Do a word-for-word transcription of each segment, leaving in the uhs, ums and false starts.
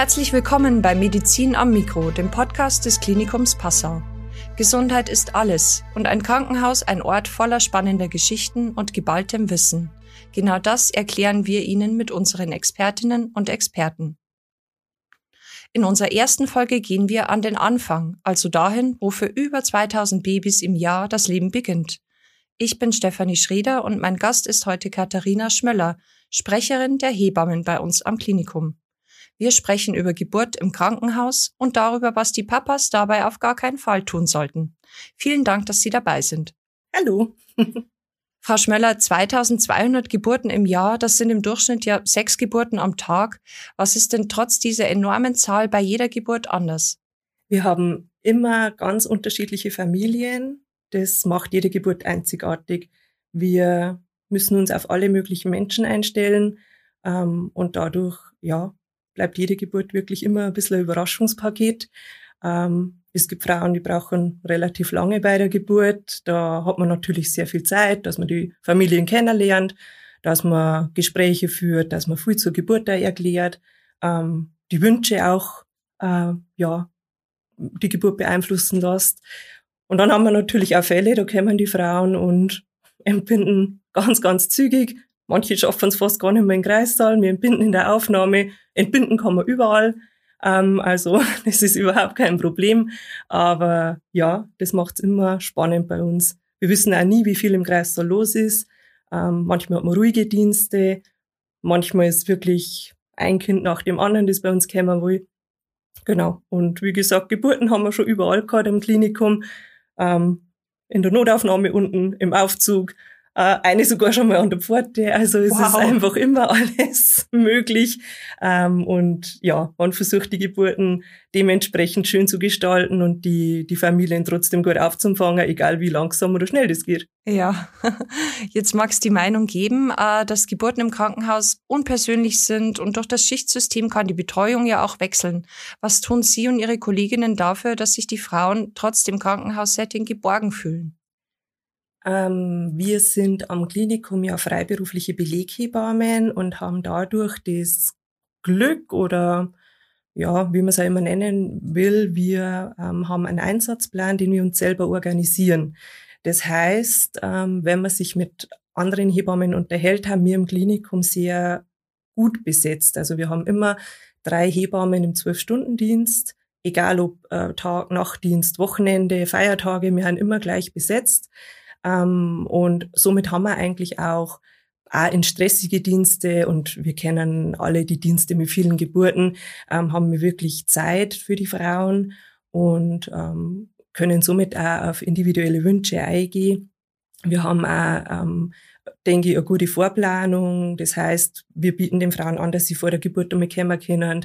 Herzlich willkommen bei Medizin am Mikro, dem Podcast des Klinikums Passau. Gesundheit ist alles und ein Krankenhaus ein Ort voller spannender Geschichten und geballtem Wissen. Genau das erklären wir Ihnen mit unseren Expertinnen und Experten. In unserer ersten Folge gehen wir an den Anfang, also dahin, wo für über zweitausend Babys im Jahr das Leben beginnt. Ich bin Stefanie Schreder und mein Gast ist heute Katharina Schmöller, Sprecherin der Hebammen bei uns am Klinikum. Wir sprechen über Geburt im Krankenhaus und darüber, was die Papas dabei auf gar keinen Fall tun sollten. Vielen Dank, dass Sie dabei sind. Hallo. Frau Schmöller, zweitausendzweihundert Geburten im Jahr, das sind im Durchschnitt ja sechs Geburten am Tag. Was ist denn trotz dieser enormen Zahl bei jeder Geburt anders? Wir haben immer ganz unterschiedliche Familien. Das macht jede Geburt einzigartig. Wir müssen uns auf alle möglichen Menschen einstellen ähm, und dadurch, ja, bleibt jede Geburt wirklich immer ein bisschen ein Überraschungspaket. Ähm, es gibt Frauen, die brauchen relativ lange bei der Geburt. Da hat man natürlich sehr viel Zeit, dass man die Familien kennenlernt, dass man Gespräche führt, dass man viel zur Geburt erklärt, ähm, die Wünsche auch, äh, ja, die Geburt beeinflussen lässt. Und dann haben wir natürlich auch Fälle, da kommen die Frauen und entbinden ganz, ganz zügig. Manche schaffen es fast gar nicht mehr in den Kreissaal. Wir entbinden in der Aufnahme. Entbinden kann man überall. Ähm, also das ist überhaupt kein Problem. Aber ja, das macht es immer spannend bei uns. Wir wissen auch nie, wie viel im Kreissaal los ist. Ähm, manchmal hat man ruhige Dienste. Manchmal ist wirklich ein Kind nach dem anderen, das bei uns kommen will. Genau. Und wie gesagt, Geburten haben wir schon überall gehabt im Klinikum. Ähm, in der Notaufnahme unten, im Aufzug. Uh, eine sogar schon mal an der Pforte, also es wow. ist einfach immer alles möglich. Um, und ja, man versucht die Geburten dementsprechend schön zu gestalten und die, die Familien trotzdem gut aufzufangen, egal wie langsam oder schnell das geht. Ja, jetzt mag es die Meinung geben, dass Geburten im Krankenhaus unpersönlich sind und durch das Schichtsystem kann die Betreuung ja auch wechseln. Was tun Sie und Ihre Kolleginnen dafür, dass sich die Frauen trotz dem Krankenhaussetting geborgen fühlen? Ähm, wir sind am Klinikum ja freiberufliche Beleghebammen und haben dadurch das Glück oder ja, wie man es auch immer nennen will, wir ähm, haben einen Einsatzplan, den wir uns selber organisieren. Das heißt, ähm, wenn man sich mit anderen Hebammen unterhält, haben wir im Klinikum sehr gut besetzt. Also wir haben immer drei Hebammen im Zwölf-Stunden-Dienst, egal ob äh, Tag, Nachtdienst, Wochenende, Feiertage, wir haben immer gleich besetzt. Um, und somit haben wir eigentlich auch, auch in stressige Dienste und wir kennen alle die Dienste mit vielen Geburten, um, haben wir wirklich Zeit für die Frauen und um, können somit auch auf individuelle Wünsche eingehen. Wir haben auch, um, denke ich, eine gute Vorplanung. Das heißt, wir bieten den Frauen an, dass sie vor der Geburt einmal kommen können,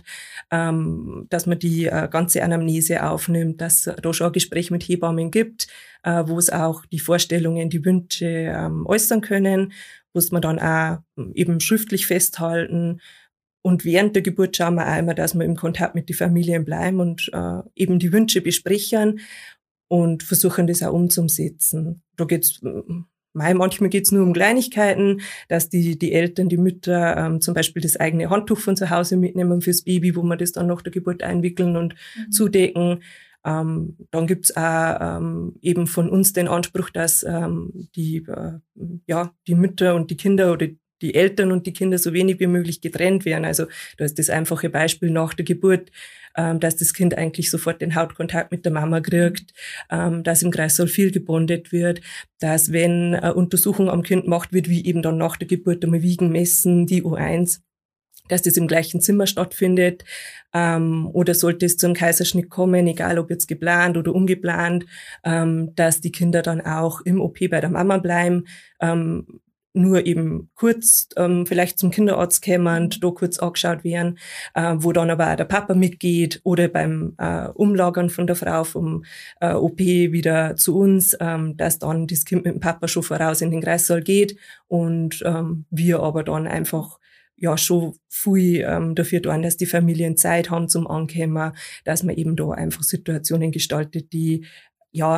ähm, dass man die äh, ganze Anamnese aufnimmt, dass es da schon ein Gespräch mit Hebammen gibt, äh, wo es auch die Vorstellungen, die Wünsche ähm, äußern können, muss man dann auch eben schriftlich festhalten. Und während der Geburt schauen wir auch immer, dass wir im Kontakt mit den Familien bleiben und äh, eben die Wünsche besprechen und versuchen, das auch umzusetzen. Da geht's Manchmal geht's nur um Kleinigkeiten, dass die, die Eltern, die Mütter ähm, zum Beispiel das eigene Handtuch von zu Hause mitnehmen fürs Baby, wo man das dann nach der Geburt einwickeln und mhm. zudecken. Ähm, dann gibt's auch ähm, eben von uns den Anspruch, dass ähm, die, äh, ja, die Mütter und die Kinder oder die Eltern und die Kinder so wenig wie möglich getrennt werden. Also da ist das einfache Beispiel nach der Geburt, ähm, dass das Kind eigentlich sofort den Hautkontakt mit der Mama kriegt, ähm, dass im Kreissaal viel gebondet wird, dass wenn eine Untersuchung am Kind gemacht wird, wie eben dann nach der Geburt einmal Wiegen messen, die U eins, dass das im gleichen Zimmer stattfindet, ähm, oder sollte es zum Kaiserschnitt kommen, egal ob jetzt geplant oder ungeplant, ähm, dass die Kinder dann auch im O P bei der Mama bleiben, ähm, nur eben kurz ähm, vielleicht zum Kinderarzt kämen, da kurz angeschaut werden, äh, wo dann aber auch der Papa mitgeht oder beim äh, Umlagern von der Frau vom äh, O P wieder zu uns, ähm, dass dann das Kind mit dem Papa schon voraus in den Kreissaal geht und ähm, wir aber dann einfach ja schon viel ähm, dafür tun, dass die Familien Zeit haben zum Ankommen, dass man eben da einfach Situationen gestaltet, die ja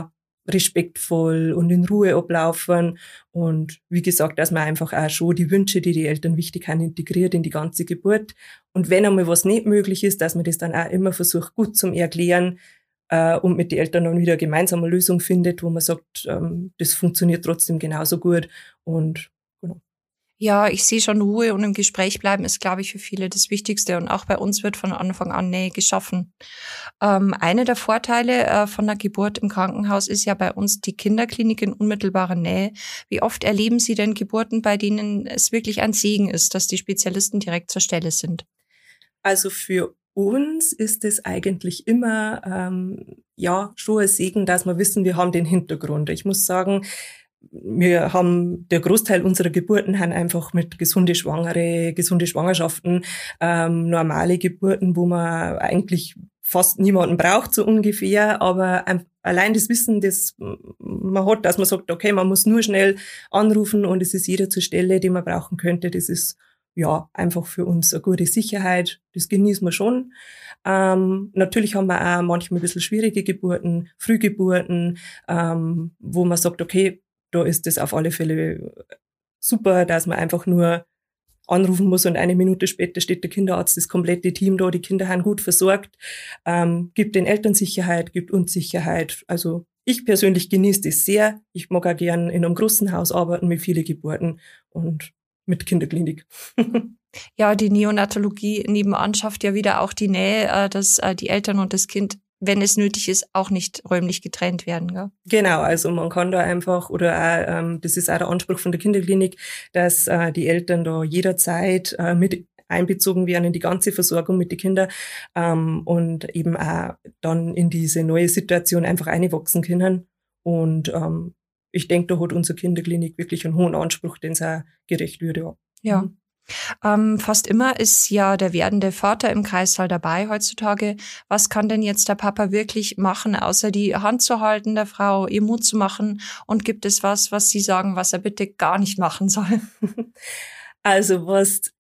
respektvoll und in Ruhe ablaufen. Und wie gesagt, dass man einfach auch schon die Wünsche, die die Eltern wichtig haben, integriert in die ganze Geburt. Und wenn einmal was nicht möglich ist, dass man das dann auch immer versucht, gut zum Erklären äh, und mit den Eltern dann wieder gemeinsam eine Lösung findet, wo man sagt, ähm, das funktioniert trotzdem genauso gut. Und genau. Ja, ich sehe schon, Ruhe und im Gespräch bleiben ist, glaube ich, für viele das Wichtigste. Und auch bei uns wird von Anfang an Nähe geschaffen. Ähm, einer der Vorteile äh, von der Geburt im Krankenhaus ist ja bei uns die Kinderklinik in unmittelbarer Nähe. Wie oft erleben Sie denn Geburten, bei denen es wirklich ein Segen ist, dass die Spezialisten direkt zur Stelle sind? Also für uns ist es eigentlich immer ähm, ja schon ein Segen, dass wir wissen, wir haben den Hintergrund. Ich muss sagen, wir haben, der Großteil unserer Geburten haben einfach mit gesunde Schwangere, gesunde Schwangerschaften, ähm, normale Geburten, wo man eigentlich fast niemanden braucht, so ungefähr, aber ein, allein das Wissen, das man hat, dass man sagt, okay, man muss nur schnell anrufen und es ist jeder zur Stelle, die man brauchen könnte, das ist ja einfach für uns eine gute Sicherheit, das genießen wir schon. Ähm, natürlich haben wir auch manchmal ein bisschen schwierige Geburten, Frühgeburten, ähm, wo man sagt, okay, da ist es auf alle Fälle super, dass man einfach nur anrufen muss und eine Minute später steht der Kinderarzt, das komplette Team da, die Kinder haben gut versorgt, ähm, gibt den Eltern Sicherheit, gibt uns Sicherheit. Also ich persönlich genieße das sehr. Ich mag auch gern in einem großen Haus arbeiten mit vielen Geburten und mit Kinderklinik. Ja, die Neonatologie nebenan schafft ja wieder auch die Nähe, dass die Eltern und das Kind, wenn es nötig ist, auch nicht räumlich getrennt werden, gell? Genau, also man kann da einfach, oder auch, ähm, das ist auch der Anspruch von der Kinderklinik, dass äh, die Eltern da jederzeit äh, mit einbezogen werden in die ganze Versorgung mit den Kindern ähm, und eben auch dann in diese neue Situation einfach einwachsen können. Und ähm, ich denke, da hat unsere Kinderklinik wirklich einen hohen Anspruch, den es auch gerecht würde. Ja. Ja. Mhm. Ähm, fast immer ist ja der werdende Vater im Kreissaal dabei heutzutage. Was kann denn jetzt der Papa wirklich machen, außer die Hand zu halten der Frau, ihr Mut zu machen? Und gibt es was, was Sie sagen, was er bitte gar nicht machen soll? Also was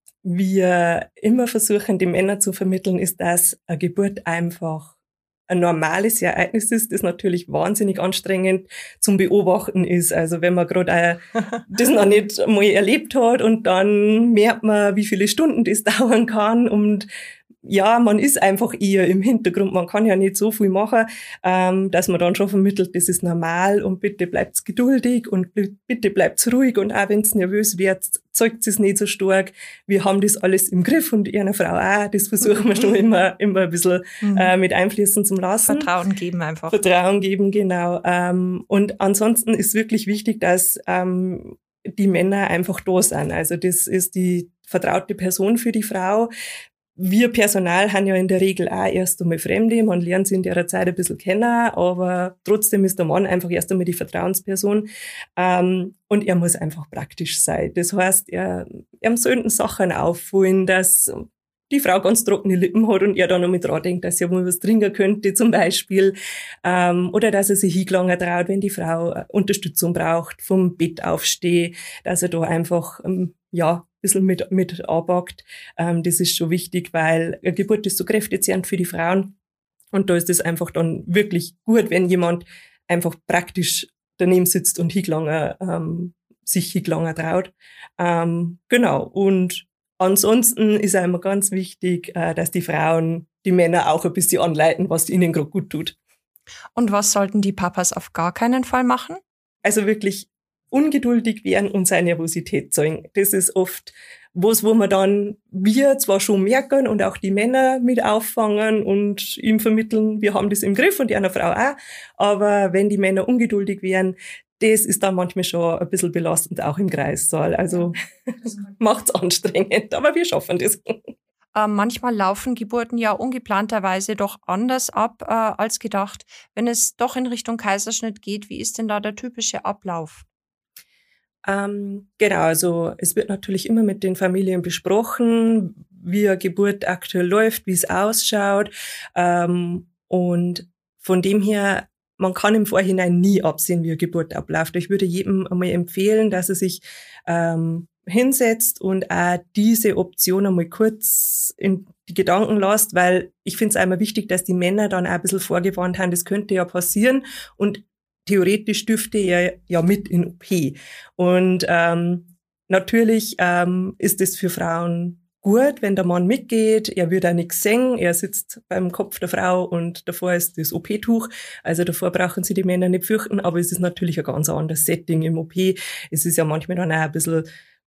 wir immer versuchen, die Männer zu vermitteln, ist, dass eine Geburt einfach ein normales Ereignis ist, das natürlich wahnsinnig anstrengend zum Beobachten ist. Also wenn man gerade das noch nicht mal erlebt hat und dann merkt man, wie viele Stunden das dauern kann und ja, man ist einfach eher im Hintergrund, man kann ja nicht so viel machen, ähm, dass man dann schon vermittelt, das ist normal und bitte bleibt's geduldig und bitte bleibt's ruhig und auch wenn's nervös wird, zeigt es nicht so stark. Wir haben das alles im Griff und einer Frau auch, das versuchen wir schon immer, immer ein bisschen Mhm. äh, mit einfließen zu lassen. Vertrauen geben einfach. Vertrauen geben, genau. Ähm, und ansonsten ist wirklich wichtig, dass ähm, die Männer einfach da sind. Also das ist die vertraute Person für die Frau. Wir Personal haben ja in der Regel auch erst einmal Fremde, man lernt sie in der Zeit ein bisschen kennen, aber trotzdem ist der Mann einfach erst einmal die Vertrauensperson ähm, und er muss einfach praktisch sein. Das heißt, er, er sollten Sachen auffallen, dass die Frau ganz trockene Lippen hat und er dann noch mit dran denkt, dass er mal was trinken könnte zum Beispiel ähm, oder dass er sich hingelangen traut, wenn die Frau Unterstützung braucht, vom Bett aufstehe, dass er da einfach ähm, ja ein bisschen mit, mit anpackt. Ähm, das ist schon wichtig, weil eine Geburt ist so kräftezehrend für die Frauen. Und da ist es einfach dann wirklich gut, wenn jemand einfach praktisch daneben sitzt und hingelangen, ähm, sich hingelangen traut. Ähm, genau. Und ansonsten ist auch immer ganz wichtig, äh, dass die Frauen die Männer auch ein bisschen anleiten, was ihnen gerade gut tut. Und was sollten die Papas auf gar keinen Fall machen? Also wirklich ungeduldig werden und seine Nervosität zeigen. Das ist oft was, wo man dann, wir zwar schon merken und auch die Männer mit auffangen und ihm vermitteln, wir haben das im Griff und die andere Frau auch, aber wenn die Männer ungeduldig werden, das ist dann manchmal schon ein bisschen belastend, auch im Kreissaal. Also macht's anstrengend, aber wir schaffen das. Äh, manchmal laufen Geburten ja ungeplanterweise doch anders ab äh, als gedacht. Wenn es doch in Richtung Kaiserschnitt geht, wie ist denn da der typische Ablauf? Ähm, genau, also es wird natürlich immer mit den Familien besprochen, wie eine Geburt aktuell läuft, wie es ausschaut. Ähm, und von dem her, man kann im Vorhinein nie absehen, wie eine Geburt abläuft. Ich würde jedem einmal empfehlen, dass er sich ähm, hinsetzt und auch diese Option einmal kurz in die Gedanken lässt, weil ich finde es einmal wichtig, dass die Männer dann auch ein bisschen vorgewarnt haben, das könnte ja passieren und theoretisch dürfte er ja mit in O P. Und ähm, natürlich ähm, ist es für Frauen gut, wenn der Mann mitgeht. Er wird auch nichts sehen. Er sitzt beim Kopf der Frau und davor ist das O P-Tuch. Also davor brauchen sie die Männer nicht fürchten. Aber es ist natürlich ein ganz anderes Setting im O P. Es ist ja manchmal dann auch ein bisschen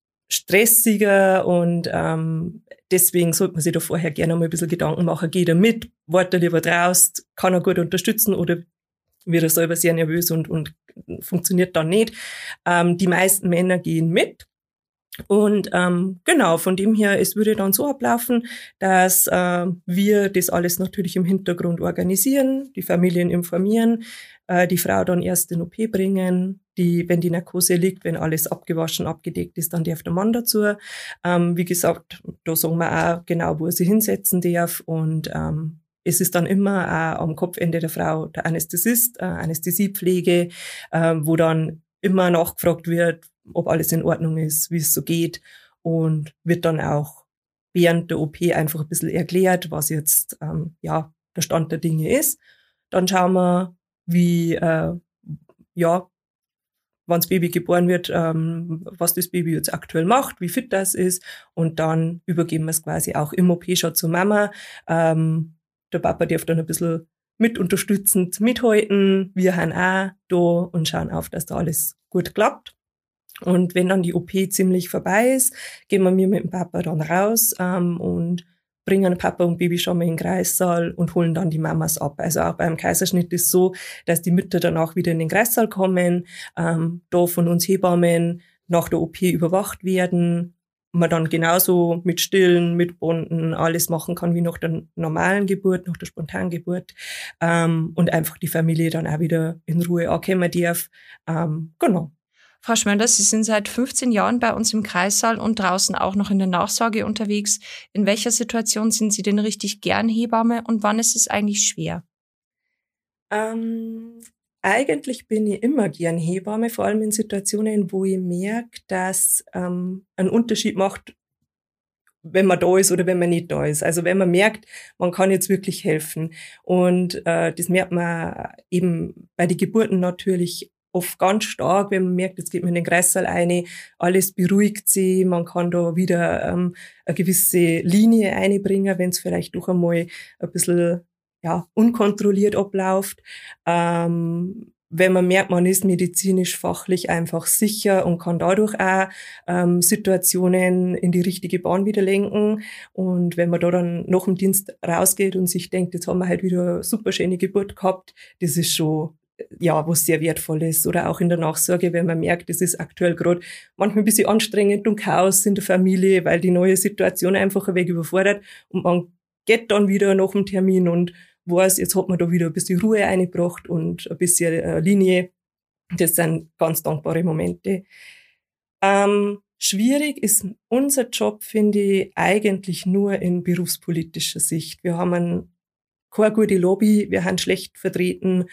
stressiger und ähm, deswegen sollte man sich da vorher gerne mal ein bisschen Gedanken machen. Geht er mit? Wartet er lieber draußen? Kann er gut unterstützen oder wird er selber sehr nervös und, und funktioniert dann nicht? Ähm, die meisten Männer gehen mit. Und ähm, genau, von dem her, es würde dann so ablaufen, dass äh, wir das alles natürlich im Hintergrund organisieren, die Familien informieren, äh, die Frau dann erst in O P bringen, die, wenn die Narkose liegt, wenn alles abgewaschen, abgedeckt ist, dann darf der Mann dazu. Ähm, wie gesagt, da sagen wir auch genau, wo er sich hinsetzen darf und ähm, es ist dann immer auch am Kopfende der Frau der Anästhesist, äh, Anästhesiepflege, äh, wo dann immer nachgefragt wird, ob alles in Ordnung ist, wie es so geht und wird dann auch während der O P einfach ein bisschen erklärt, was jetzt ähm, ja der Stand der Dinge ist. Dann schauen wir, wie äh, ja, wann das Baby geboren wird, ähm, was das Baby jetzt aktuell macht, wie fit das ist und dann übergeben wir es quasi auch im O P schon zur Mama. Ähm, der Papa darf dann ein bisschen mit unterstützend mithalten. Wir haben auch da und schauen auf, dass da alles gut klappt. Und wenn dann die O P ziemlich vorbei ist, gehen wir mit dem Papa dann raus ähm, und bringen Papa und Baby schon mal in den Kreissaal und holen dann die Mamas ab. Also auch beim Kaiserschnitt ist so, dass die Mütter danach wieder in den Kreissaal kommen, ähm, da von uns Hebammen nach der O P überwacht werden, man dann genauso mit Stillen, mit Bonden alles machen kann wie nach der normalen Geburt, nach der Spontangeburt ähm, und einfach die Familie dann auch wieder in Ruhe ankommen darf. Ähm, genau. Frau Schmöller, Sie sind seit fünfzehn Jahren bei uns im Kreissaal und draußen auch noch in der Nachsorge unterwegs. In welcher Situation sind Sie denn richtig gern Hebamme und wann ist es eigentlich schwer? Ähm, eigentlich bin ich immer gern Hebamme, vor allem in Situationen, wo ich merke, dass ähm, ein Unterschied macht, wenn man da ist oder wenn man nicht da ist. Also wenn man merkt, man kann jetzt wirklich helfen. Und äh, das merkt man eben bei den Geburten natürlich oft ganz stark, wenn man merkt, jetzt geht man in den Kreissaal rein, alles beruhigt sich, man kann da wieder ähm, eine gewisse Linie einbringen, wenn es vielleicht doch einmal ein bisschen ja, unkontrolliert abläuft. Ähm, wenn man merkt, man ist medizinisch fachlich einfach sicher und kann dadurch auch ähm, Situationen in die richtige Bahn wieder lenken. Und wenn man da dann nach dem Dienst rausgeht und sich denkt, jetzt haben wir halt wieder eine super schöne Geburt gehabt, das ist schon ja, was sehr wertvoll ist. Oder auch in der Nachsorge, wenn man merkt, es ist aktuell gerade manchmal ein bisschen anstrengend und Chaos in der Familie, weil die neue Situation einfach ein wenig überfordert und man geht dann wieder nach dem Termin und weiß, jetzt hat man da wieder ein bisschen Ruhe eingebracht und ein bisschen äh, Linie. Das sind ganz dankbare Momente. Ähm, schwierig ist unser Job, finde ich, eigentlich nur in berufspolitischer Sicht. Wir haben ein, keine gute Lobby, wir haben schlecht vertreten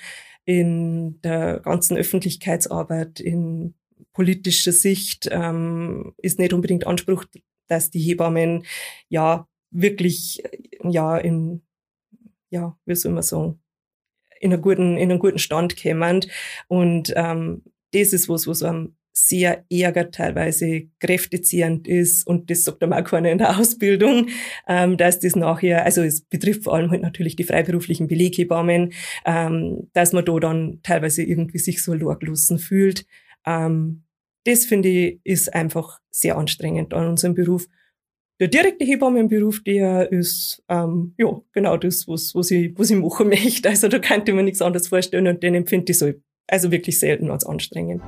in der ganzen Öffentlichkeitsarbeit, in politischer Sicht ähm, ist nicht unbedingt Anspruch, dass die Hebammen ja wirklich ja in ja wie soll man sagen in einen guten in einen guten Stand kommen und ähm, das ist was was einem sehr ärgert, teilweise kräftezehrend ist und das sagt einem auch keiner in der Ausbildung, ähm, dass das nachher, also es betrifft vor allem halt natürlich die freiberuflichen Beleghebammen, ähm, dass man da dann teilweise irgendwie sich so losgelassen fühlt. Ähm, das finde ich ist einfach sehr anstrengend an unserem Beruf. Der direkte Hebammenberuf, der ist ähm, ja genau das, was, was, ich, was ich machen möchte. Also da könnte man nichts anderes vorstellen und den empfinde ich so, also wirklich selten als anstrengend.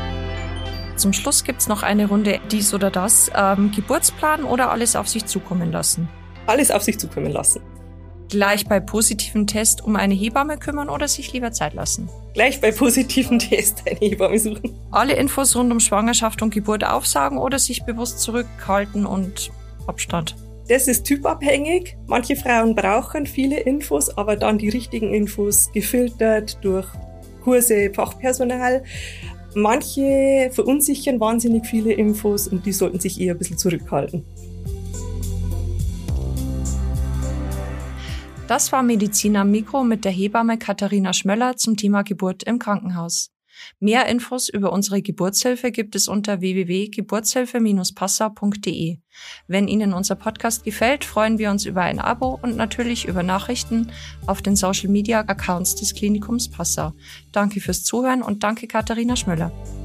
Zum Schluss gibt's noch eine Runde dies oder das. Ähm, Geburtsplan oder alles auf sich zukommen lassen? Alles auf sich zukommen lassen. Gleich bei positiven Test um eine Hebamme kümmern oder sich lieber Zeit lassen? Gleich bei positiven Test eine Hebamme suchen. Alle Infos rund um Schwangerschaft und Geburt aufsagen oder sich bewusst zurückhalten und Abstand? Das ist typabhängig. Manche Frauen brauchen viele Infos, aber dann die richtigen Infos gefiltert durch Kurse, Fachpersonal. Manche verunsichern wahnsinnig viele Infos und die sollten sich eher ein bisschen zurückhalten. Das war Medizin am Mikro mit der Hebamme Katharina Schmöller zum Thema Geburt im Krankenhaus. Mehr Infos über unsere Geburtshilfe gibt es unter w w w punkt geburtshilfe Bindestrich passau punkt d e. Wenn Ihnen unser Podcast gefällt, freuen wir uns über ein Abo und natürlich über Nachrichten auf den Social Media Accounts des Klinikums Passau. Danke fürs Zuhören und danke Katharina Schmöller.